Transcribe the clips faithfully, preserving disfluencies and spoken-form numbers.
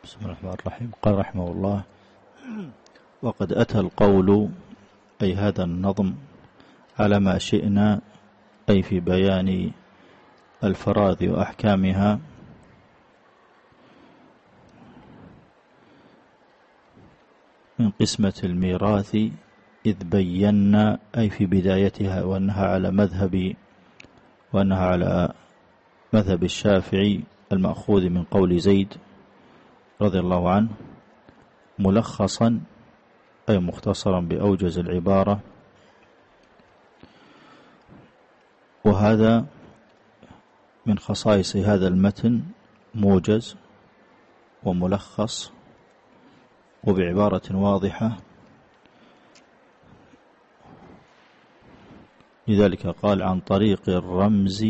بسم الله الرحمن الرحيم. قال رحمه الله: وقد أتى القول أي هذا النظم على ما شئنا، أي في بيان الفرائض وأحكامها، من قسمة الميراث، إذ بينا أي في بدايتها وأنها على مذهب وأنها على مذهب الشافعي المأخوذ من قول زيد رضي الله عنه، ملخصا أي مختصرا بأوجز العبارة. وهذا من خصائص هذا المتن، موجز وملخص وبعبارة واضحة، لذلك قال عن طريق الرمز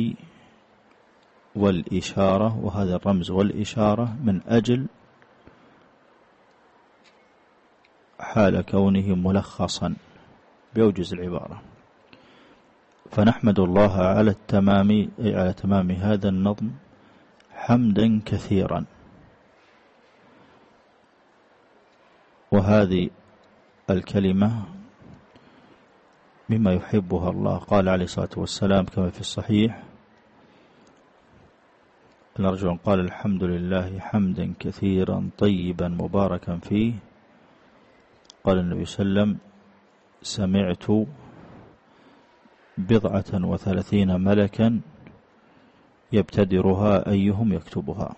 والإشارة. وهذا الرمز والإشارة من أجل حال كونه ملخصا بأوجز العبارة. فنحمد الله على التمام، أي على تمام هذا النظم، حمدا كثيرا. وهذه الكلمة مما يحبها الله. قال عليه الصلاة والسلام كما في الصحيح: أن رجلا قال: الحمد لله حمدا كثيرا طيبا مباركا فيه. قال النبي صلى الله عليه وسلم: سمعت بضعة وثلاثين ملكا يبتدرها أيهم يكتبها.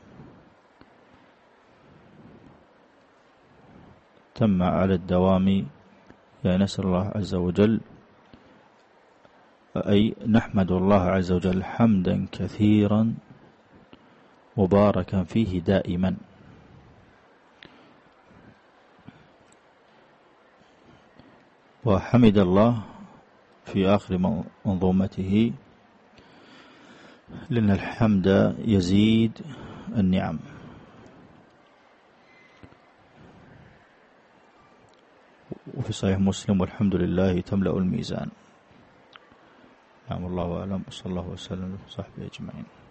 تم على الدوام، يعني نسأل الله عز وجل، أي نحمد الله عز وجل حمدا كثيرا مباركا فيه دائما. وحمد الله في آخر منظومته، لأن الحمد يزيد النعم. وفي صحيح مسلم: والحمد لله تملأ الميزان. نعم، الله أعلم، وصلى الله وسلم وصحبه أجمعين.